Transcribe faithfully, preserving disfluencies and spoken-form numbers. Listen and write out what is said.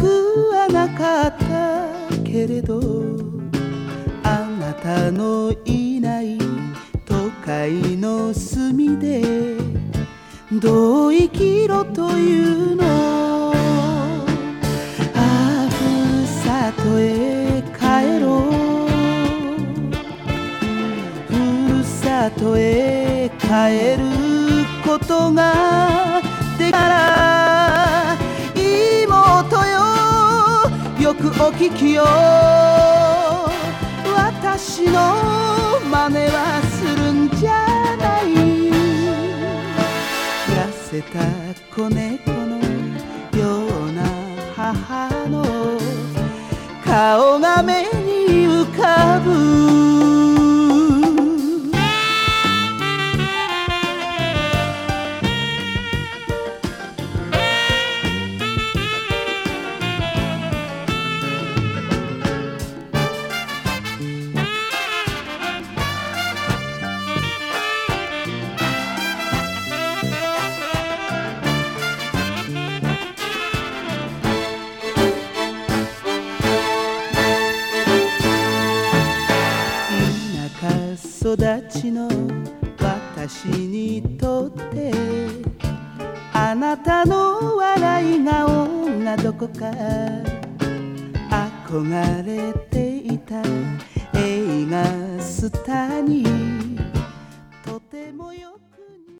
くはなかったけれど、あなたのいない都会の隅でどう生きろというの。ああふるさとへ帰ろう、ふるさとへ帰ることができたら、妹よよくお聞きよ、私の真似はするんじゃない。痩せた子猫のような母の顔が目に浮かぶ。育ちの私にとってあなたの笑い顔がどこか憧れていた映画スターに